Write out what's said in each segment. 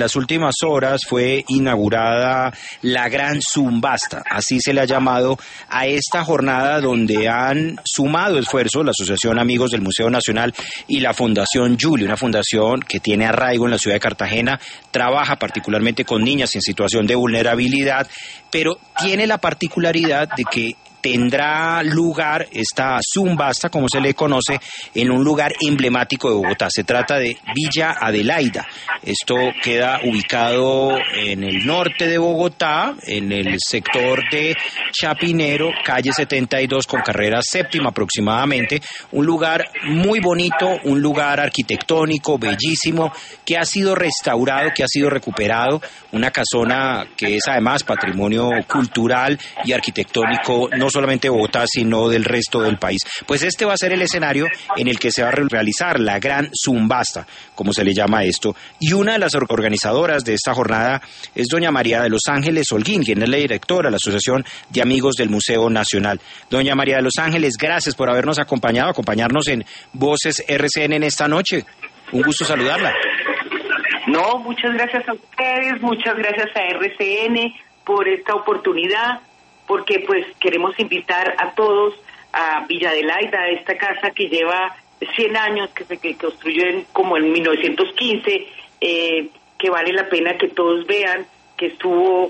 Las últimas horas fue inaugurada la Gran Zumbasta, así se le ha llamado a esta jornada donde han sumado esfuerzos la Asociación Amigos del Museo Nacional y la Fundación Julie, una fundación que tiene arraigo en la ciudad de Cartagena, trabaja particularmente con niñas en situación de vulnerabilidad, pero tiene la particularidad de que tendrá lugar esta Zumbasta, como se le conoce, en un lugar emblemático de Bogotá. Se trata de Villa Adelaida. Esto queda ubicado en el norte de Bogotá, en el sector de Chapinero, calle 72 con carrera séptima aproximadamente. Un lugar muy bonito, un lugar arquitectónico, bellísimo, que ha sido restaurado, que ha sido recuperado. Una casona que es además patrimonio cultural y arquitectónico, no solamente de Bogotá, sino del resto del país. Pues este va a ser el escenario en el que se va a realizar la Gran Zumbasta, como se le llama esto. Y una de las organizadoras de esta jornada es doña María de los Ángeles Holguín, quien es la directora de la Asociación de Amigos del Museo Nacional. Doña María de los Ángeles, gracias por habernos acompañarnos en Voces RCN en esta noche. Un gusto saludarla. No, muchas gracias a ustedes, muchas gracias a RCN por esta oportunidad, porque pues queremos invitar a todos a Villa Adelaida, a esta casa que lleva 100 años, que se construyó como en 1915, que vale la pena que todos vean, que estuvo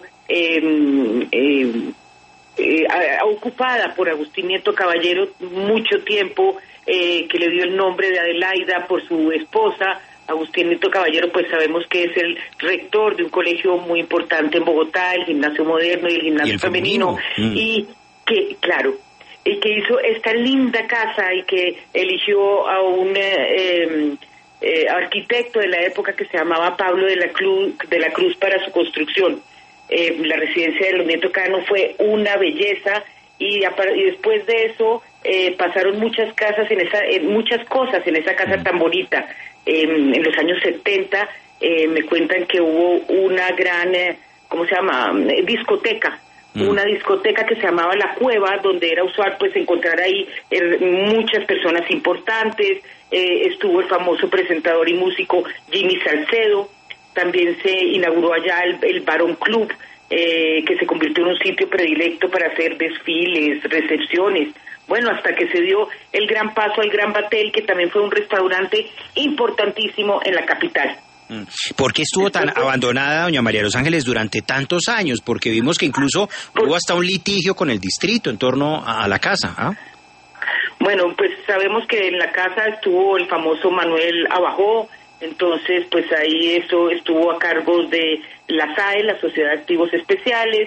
ocupada por Agustín Nieto Caballero mucho tiempo, que le dio el nombre de Adelaida por su esposa. Agustín Nieto Caballero, pues sabemos que es el rector de un colegio muy importante en Bogotá, el Gimnasio Moderno y el Gimnasio Femenino, y que, claro, y que hizo esta linda casa y que eligió a un arquitecto de la época que se llamaba Pablo de la Cruz para su construcción. La residencia de los Nieto Cano fue una belleza, y después de eso pasaron muchas cosas en esa casa tan bonita. En los años 70 me cuentan que hubo una gran, discoteca, una discoteca que se llamaba La Cueva, donde era usual pues encontrar ahí muchas personas importantes. Estuvo el famoso presentador y músico Jimmy Salcedo. También se inauguró allá el Barón Club, que se convirtió en un sitio predilecto para hacer desfiles, recepciones. Bueno, hasta que se dio el gran paso al Gran Batel, que también fue un restaurante importantísimo en la capital. ¿Por qué estuvo tan abandonada, doña María de los Ángeles, durante tantos años? Porque vimos que incluso hubo hasta un litigio con el distrito en torno a la casa, ¿ah? Bueno, pues sabemos que en la casa estuvo el famoso Manuel Abajó. Entonces, pues ahí eso estuvo a cargo de la SAE, la Sociedad de Activos Especiales,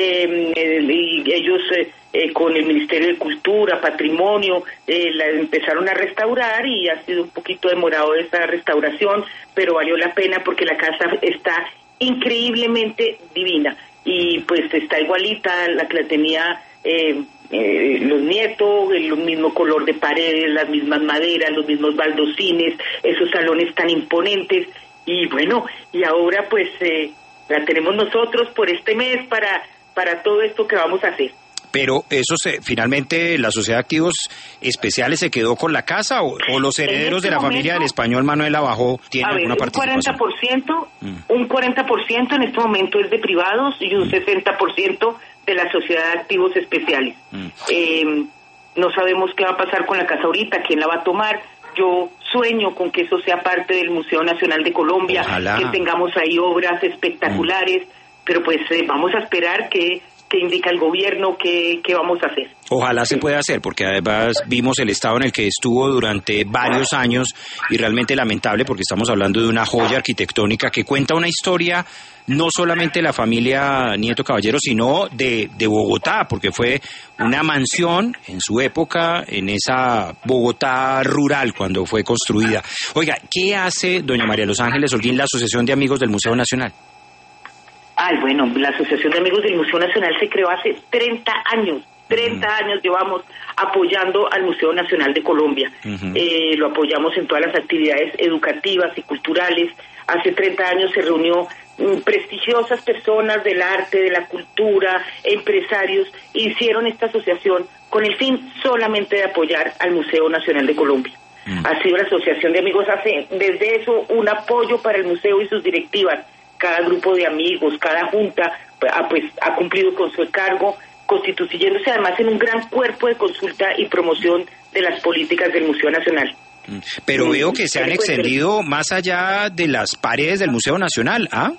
y ellos con el Ministerio de Cultura, Patrimonio, la empezaron a restaurar, y ha sido un poquito demorado esa restauración, pero valió la pena porque la casa está increíblemente divina, y pues está igualita a la que la tenía los nietos, el mismo color de paredes, las mismas maderas, los mismos baldocines, esos salones tan imponentes. Y bueno, y ahora pues la tenemos nosotros por este mes para todo esto que vamos a hacer. Pero eso finalmente la Sociedad de Activos Especiales se quedó con la casa, o los herederos de la familia del español Manuel Abajó tienen alguna participación. Un 40% en este momento es de privados y un 60% de la Sociedad de Activos Especiales. No sabemos qué va a pasar con la casa ahorita, quién la va a tomar. Yo sueño con que eso sea parte del Museo Nacional de Colombia. Ojalá. Que tengamos ahí obras espectaculares, pero pues vamos a esperar que indica el gobierno qué vamos a hacer. Ojalá se pueda hacer, porque además vimos el estado en el que estuvo durante varios años, y realmente lamentable, porque estamos hablando de una joya arquitectónica que cuenta una historia no solamente de la familia Nieto Caballero, sino de Bogotá, porque fue una mansión en su época, en esa Bogotá rural cuando fue construida. Oiga, ¿qué hace doña María de los Ángeles Holguín, la Asociación de Amigos del Museo Nacional? Bueno, la Asociación de Amigos del Museo Nacional se creó hace 30 años. 30 años llevamos apoyando al Museo Nacional de Colombia. Lo apoyamos en todas las actividades educativas y culturales. Hace 30 años se reunió prestigiosas personas del arte, de la cultura, empresarios, hicieron esta asociación con el fin solamente de apoyar al Museo Nacional de Colombia. Ha sido la Asociación de Amigos, hace desde eso un apoyo para el museo y sus directivas. cada grupo de amigos, cada junta, pues ha cumplido con su cargo, constituyéndose además en un gran cuerpo de consulta y promoción de las políticas del Museo Nacional. Pero veo que se han extendido más allá de las paredes del Museo Nacional, ¿ah?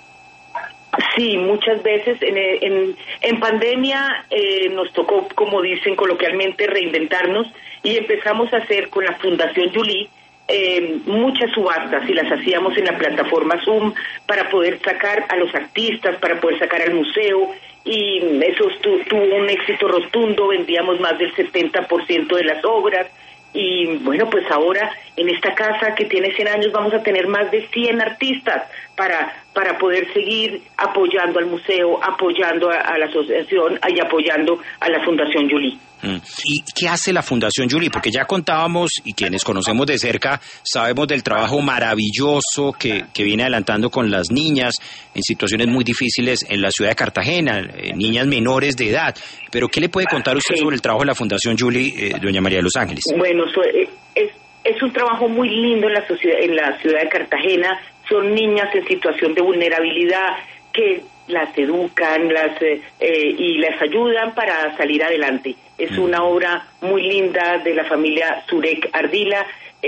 Sí, muchas veces en pandemia nos tocó, como dicen coloquialmente, reinventarnos y empezamos a hacer con la Fundación Julie muchas subastas y las hacíamos en la plataforma Zoom para poder sacar a los artistas, para poder sacar al museo, y eso tuvo un éxito rotundo, vendíamos más del 70% de las obras. Y bueno, pues ahora en esta casa que tiene 100 años vamos a tener más de 100 artistas para poder seguir apoyando al museo, apoyando a la asociación y apoyando a la Fundación Julie. ¿Y qué hace la Fundación Julie? Porque ya contábamos, y quienes conocemos de cerca sabemos del trabajo maravilloso que viene adelantando con las niñas en situaciones muy difíciles en la ciudad de Cartagena, niñas menores de edad. Pero ¿qué le puede contar usted sobre el trabajo de la Fundación Julie, doña María de los Ángeles? Bueno, es un trabajo muy lindo en la ciudad de Cartagena. Son niñas en situación de vulnerabilidad que las educan y las ayudan para salir adelante. Es una obra muy linda de la familia Zurek Ardila.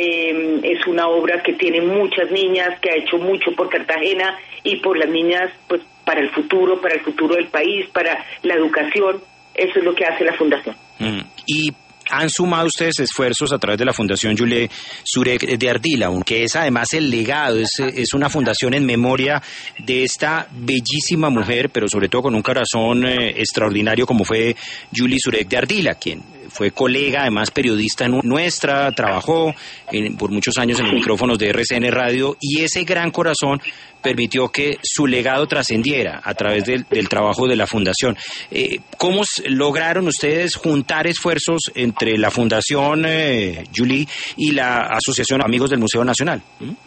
Es una obra que tiene muchas niñas, que ha hecho mucho por Cartagena y por las niñas, pues para el futuro del país, para la educación. Eso es lo que hace la Fundación. Y han sumado ustedes esfuerzos a través de la Fundación Julie Zurek de Ardila, aunque es además el legado, es una fundación en memoria de esta bellísima mujer, pero sobre todo con un corazón extraordinario como fue Julie Zurek de Ardila, quien fue colega, además periodista nuestra, trabajó por muchos años en los micrófonos de RCN Radio, y ese gran corazón permitió que su legado trascendiera a través del trabajo de la Fundación. ¿Cómo lograron ustedes juntar esfuerzos entre la Fundación Julie y la Asociación Amigos del Museo Nacional?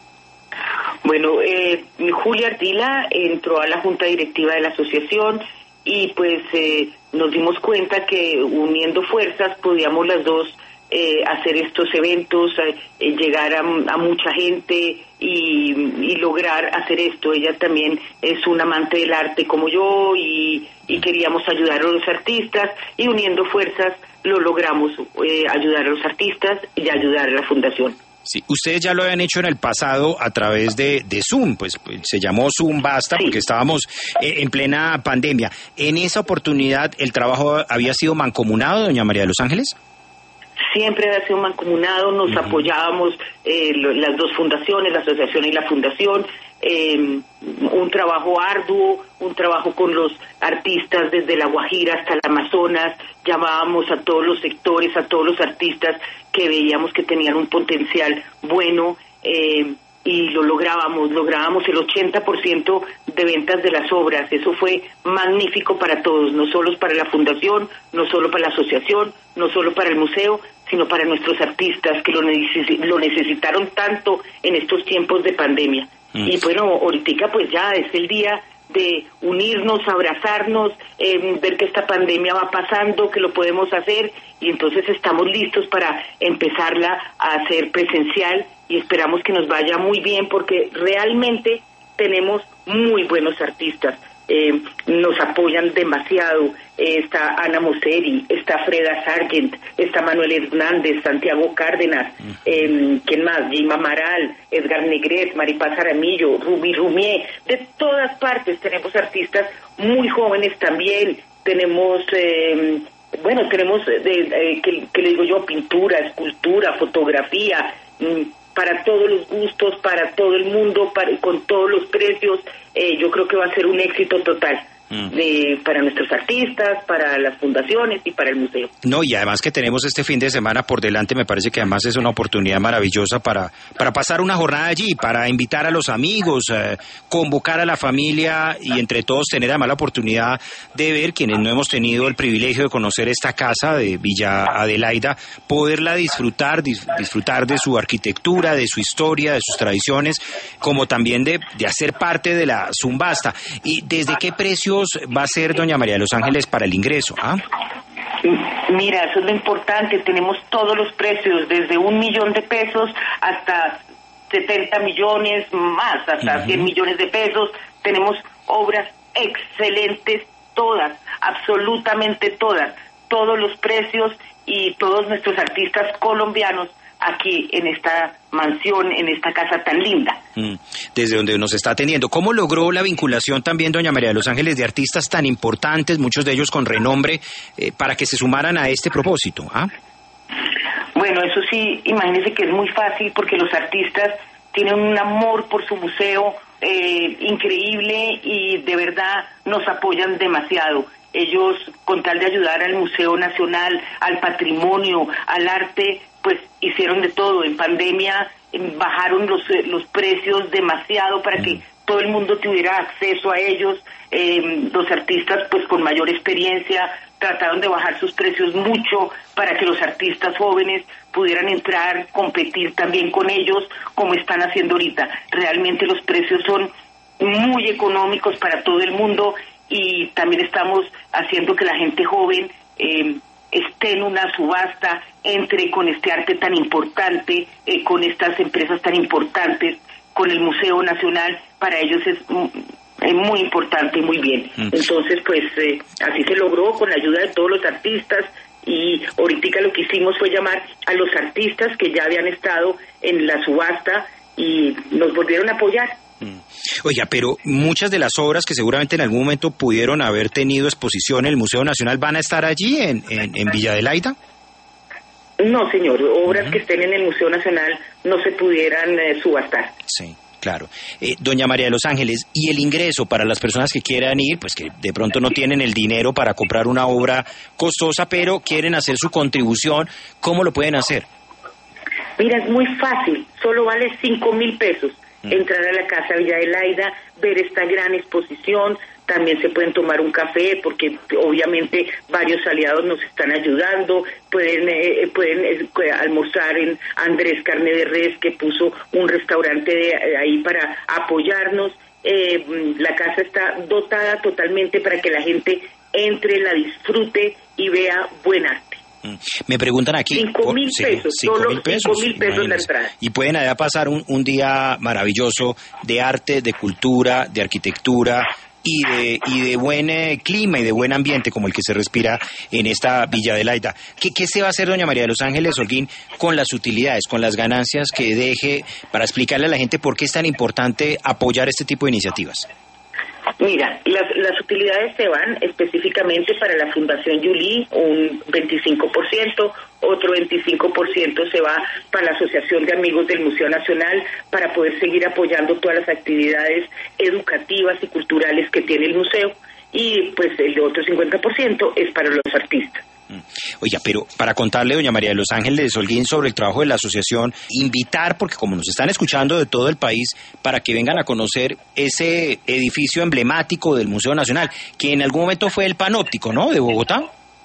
Bueno, Julia Ardila entró a la junta directiva de la asociación y pues nos dimos cuenta que uniendo fuerzas podíamos las dos hacer estos eventos, llegar a mucha gente y lograr hacer esto. Ella también es un amante del arte como yo y queríamos ayudar a los artistas, y uniendo fuerzas lo logramos, ayudar a los artistas y ayudar a la fundación. Sí, ustedes ya lo habían hecho en el pasado a través de Zoom, pues se llamó Zoom Basta, porque estábamos en plena pandemia. ¿En esa oportunidad el trabajo había sido mancomunado, doña María de los Ángeles? Siempre había sido mancomunado, nos apoyábamos las dos fundaciones, la asociación y la fundación, un trabajo arduo, un trabajo con los artistas desde La Guajira hasta el Amazonas. Llamábamos a todos los sectores, a todos los artistas que veíamos que tenían un potencial bueno, y lo lográbamos el 80% de ventas de las obras. Eso fue magnífico para todos, no solo para la fundación, no solo para la asociación, no solo para el museo, sino para nuestros artistas que lo necesitaron tanto en estos tiempos de pandemia. Y bueno, ahorita pues ya es el día de unirnos, abrazarnos, ver que esta pandemia va pasando, que lo podemos hacer, y entonces estamos listos para empezarla a hacer presencial, y esperamos que nos vaya muy bien porque realmente tenemos muy buenos artistas. Nos apoyan demasiado. Está Ana Moseri, está Freda Sargent, está Manuel Hernández, Santiago Cárdenas, ¿quién más? Gima Amaral, Edgar Negret, Maripaz Aramillo, Ruby Rumier. De todas partes tenemos artistas muy jóvenes también. Tenemos que le digo yo, pintura, escultura, fotografía, para todos los gustos, para todo el mundo, con todos los precios. Yo creo que va a ser un éxito total para nuestros artistas, para las fundaciones y para el museo. No, y además que tenemos este fin de semana por delante, me parece que además es una oportunidad maravillosa para pasar una jornada allí, para invitar a los amigos, convocar a la familia y entre todos tener además la oportunidad de ver, quienes no hemos tenido el privilegio de conocer esta casa de Villa Adelaida, poderla disfrutar de su arquitectura, de su historia, de sus tradiciones, como también de hacer parte de la Zumbasta. ¿Y desde qué precios va a ser, doña María de los Ángeles, para el ingreso? Mira, eso es lo importante. Tenemos todos los precios, desde 1 millón de pesos hasta 70 millones más, hasta 100 millones de pesos. tenemos obras excelentes, todas, absolutamente todas, todos los precios y todos nuestros artistas colombianos aquí en esta mansión, en esta casa tan linda. Desde donde nos está atendiendo. ¿Cómo logró la vinculación también, doña María de los Ángeles, de artistas tan importantes, muchos de ellos con renombre, para que se sumaran a este propósito? Bueno, eso sí, imagínense que es muy fácil porque los artistas tienen un amor por su museo increíble y de verdad nos apoyan demasiado. Ellos, con tal de ayudar al Museo Nacional, al patrimonio, al arte, pues hicieron de todo. En pandemia bajaron los precios demasiado para que todo el mundo tuviera acceso a ellos. Los artistas, pues con mayor experiencia, trataron de bajar sus precios mucho para que los artistas jóvenes pudieran entrar, competir también con ellos, como están haciendo ahorita. Realmente los precios son muy económicos para todo el mundo y también estamos haciendo que la gente joven esté en una subasta, entre con este arte tan importante, con estas empresas tan importantes, con el Museo Nacional. Para ellos es muy importante y muy bien. Entonces, pues así se logró con la ayuda de todos los artistas y ahorita lo que hicimos fue llamar a los artistas que ya habían estado en la subasta y nos volvieron a apoyar. Oiga, pero muchas de las obras que seguramente en algún momento pudieron haber tenido exposición en el Museo Nacional, ¿van a estar allí en Villa Adelaida? No, señor, obras que estén en el Museo Nacional no se pudieran subastar. Sí, claro. Doña María de los Ángeles, ¿y el ingreso para las personas que quieran ir, pues que de pronto no tienen el dinero para comprar una obra costosa, pero quieren hacer su contribución, ¿cómo lo pueden hacer? Mira, es muy fácil, solo vale 5,000 pesos. Entrar a la Casa Villa Adelaida, ver esta gran exposición, también se pueden tomar un café porque obviamente varios aliados nos están ayudando, pueden almorzar en Andrés Carne de Res, que puso un restaurante ahí para apoyarnos. La casa está dotada totalmente para que la gente entre, la disfrute y vea buen arte. Me preguntan aquí. 5,000 pesos, solo 5,000 pesos la entrada. Y pueden allá pasar un día maravilloso de arte, de cultura, de arquitectura y de buen clima y de buen ambiente como el que se respira en esta Villa Adelaida. ¿Qué se va a hacer, doña María de los Ángeles Holguín, con las utilidades, con las ganancias que deje para explicarle a la gente por qué es tan importante apoyar este tipo de iniciativas? Mira, las utilidades se van específicamente para la Fundación Yulí, un 25%, otro 25% se va para la Asociación de Amigos del Museo Nacional para poder seguir apoyando todas las actividades educativas y culturales que tiene el museo, y pues el otro 50% es para los artistas. Oiga, pero para contarle, doña María de los Ángeles Holguín, sobre el trabajo de la asociación, invitar, porque como nos están escuchando de todo el país, para que vengan a conocer ese edificio emblemático del Museo Nacional, que en algún momento fue el Panóptico, ¿no?, de Bogotá.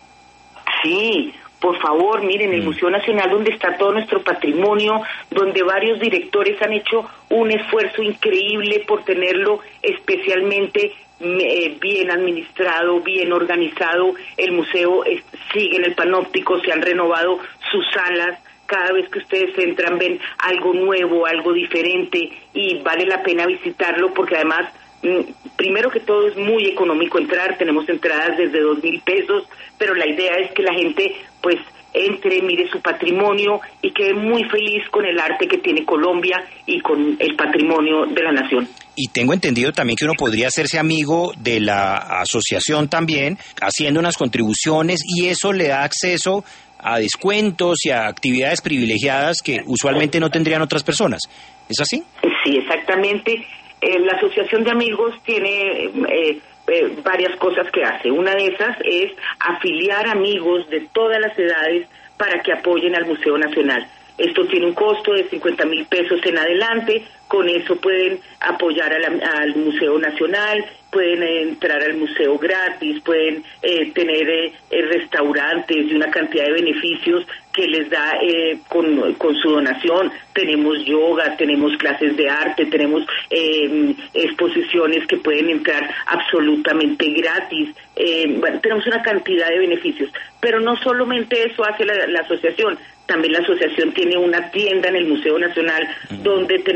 Sí, por favor, miren, el Museo Nacional, donde está todo nuestro patrimonio, donde varios directores han hecho un esfuerzo increíble por tenerlo especialmente bien administrado, bien organizado. El museo sigue en el Panóptico, se han renovado sus salas. Cada vez que ustedes entran ven algo nuevo, algo diferente, y vale la pena visitarlo porque además, primero que todo, es muy económico entrar. Tenemos entradas desde 2,000 pesos, pero la idea es que la gente pues entre, mire su patrimonio y quede muy feliz con el arte que tiene Colombia y con el patrimonio de la nación. Y tengo entendido también que uno podría hacerse amigo de la asociación también, haciendo unas contribuciones, y eso le da acceso a descuentos y a actividades privilegiadas que usualmente no tendrían otras personas. ¿Es así? Sí, exactamente. La Asociación de Amigos tiene varias cosas que hace. Una de esas es afiliar amigos de todas las edades para que apoyen al Museo Nacional. Esto tiene un costo de 50,000 pesos en adelante. Con eso pueden apoyar al Museo Nacional, pueden entrar al museo gratis, pueden tener restaurantes y una cantidad de beneficios que les da con su donación. Tenemos yoga, tenemos clases de arte, tenemos exposiciones que pueden entrar absolutamente gratis. Bueno, tenemos una cantidad de beneficios, pero no solamente eso hace la asociación. También la asociación tiene una tienda en el Museo Nacional donde tenemos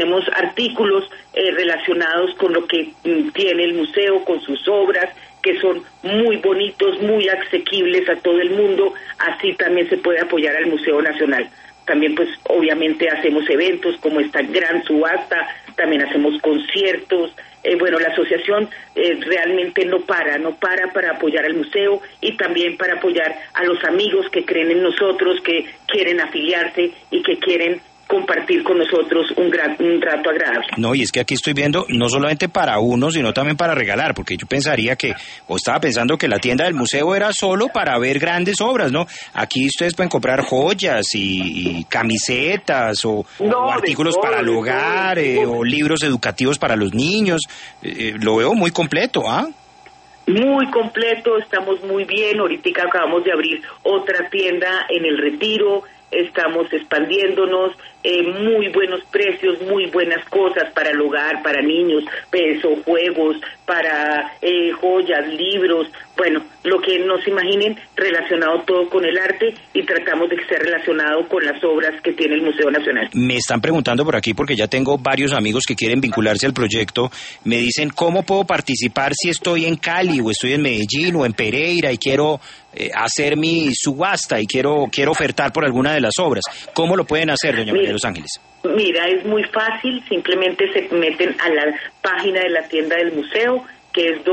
artículos relacionados con lo que tiene el museo, con sus obras, que son muy bonitos, muy asequibles a todo el mundo. Así también se puede apoyar al Museo Nacional. También pues obviamente hacemos eventos como esta gran subasta, también hacemos conciertos. Bueno, la asociación realmente no para para apoyar al museo y también para apoyar a los amigos que creen en nosotros, que quieren afiliarse y que quieren compartir con nosotros un rato agradable. No, y es que aquí estoy viendo no solamente para uno, sino también para regalar, porque yo pensaría que, o estaba pensando que la tienda del museo era solo para ver grandes obras, ¿no? Aquí ustedes pueden comprar joyas y camisetas o artículos para el hogar, o libros educativos para los niños. Lo veo muy completo, ¿ah? Muy completo, estamos muy bien. Ahorita acabamos de abrir otra tienda en El Retiro. Estamos expandiéndonos, muy buenos precios, muy buenas cosas para el hogar, para niños, juegos, para joyas, libros, bueno, lo que no se imaginen, relacionado todo con el arte, y tratamos de que sea relacionado con las obras que tiene el Museo Nacional. Me están preguntando por aquí, porque ya tengo varios amigos que quieren vincularse al proyecto, me dicen, ¿cómo puedo participar si estoy en Cali, o estoy en Medellín, o en Pereira, y quiero hacer mi subasta, y quiero ofertar por alguna de las obras? ¿Cómo lo pueden hacer, doña María de los Ángeles? Mira, es muy fácil, simplemente se meten a la página de la tienda del museo, que es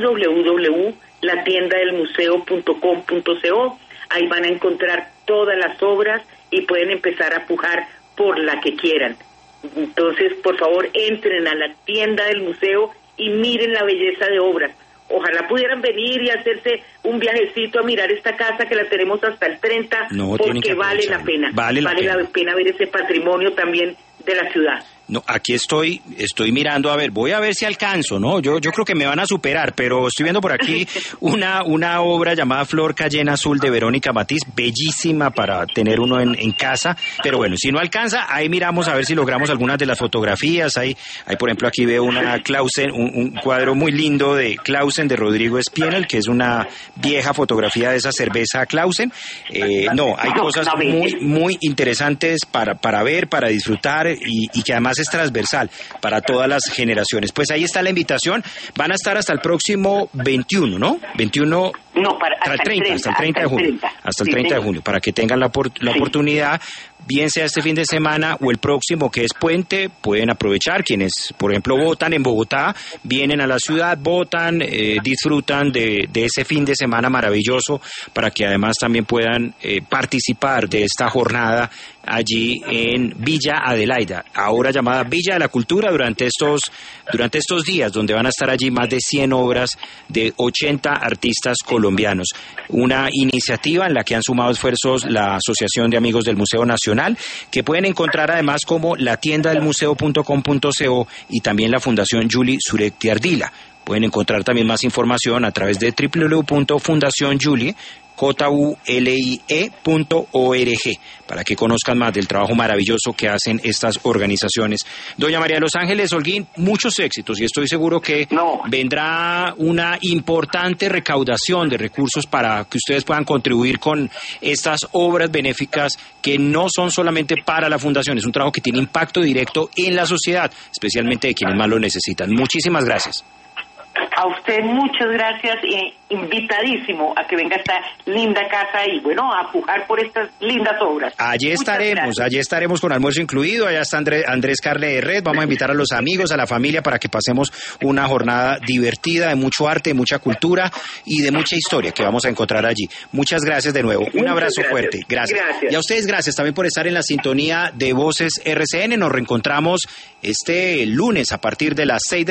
www.latiendadelmuseo.com.co. Ahí van a encontrar todas las obras y pueden empezar a pujar por la que quieran. Entonces, por favor, entren a la tienda del museo y miren la belleza de obras. Ojalá pudieran venir y hacerse un viajecito a mirar esta casa, que la tenemos hasta el 30, porque vale la pena. Vale la pena ver ese patrimonio también de la ciudad. No, aquí estoy mirando, a ver, voy a ver si alcanzo, ¿no? Yo creo que me van a superar, pero estoy viendo por aquí una obra llamada Flor Cayena Azul de Verónica Matiz, bellísima para tener uno en casa, pero bueno, si no alcanza, ahí miramos a ver si logramos algunas de las fotografías. Hay por ejemplo, aquí veo una Clausen, un cuadro muy lindo de Clausen de Rodrigo Spienel, que es una vieja fotografía de esa cerveza Clausen. Hay cosas muy interesantes para ver, para disfrutar, y que además es transversal para todas las generaciones. Pues ahí está la invitación. Van a estar hasta el próximo 21, ¿no? 21... No, hasta el 30 de junio. Hasta el 30 de junio, para que tengan la oportunidad, bien sea este fin de semana o el próximo, que es puente, pueden aprovechar. Quienes, por ejemplo, votan en Bogotá, vienen a la ciudad, votan, disfrutan de ese fin de semana maravilloso, para que además también puedan participar de esta jornada allí en Villa Adelaida, ahora llamada Villa de la Cultura, durante estos días, donde van a estar allí más de 100 obras de 80 artistas colombianos. Una iniciativa en la que han sumado esfuerzos la Asociación de Amigos del Museo Nacional, que pueden encontrar además como latiendadelmuseo.com.co, y también la Fundación Julie Suretti Ardila. Pueden encontrar también más información a través de www.fundacionjulie.org, para que conozcan más del trabajo maravilloso que hacen estas organizaciones. Doña María de los Ángeles Holguín, muchos éxitos, y estoy seguro que vendrá una importante recaudación de recursos para que ustedes puedan contribuir con estas obras benéficas, que no son solamente para la fundación, es un trabajo que tiene impacto directo en la sociedad, especialmente de quienes más lo necesitan. Muchísimas gracias. A usted muchas gracias, y invitadísimo a que venga a esta linda casa y bueno, a pujar por estas lindas obras. Allí estaremos con almuerzo incluido. Allá está Andrés Carle de Red. Vamos a invitar a los amigos, a la familia, para que pasemos una jornada divertida, de mucho arte, de mucha cultura y de mucha historia que vamos a encontrar allí. Muchas gracias de nuevo. Un abrazo fuerte. Gracias. Y a ustedes gracias también por estar en la sintonía de Voces RCN. Nos reencontramos este lunes a partir de las 6 de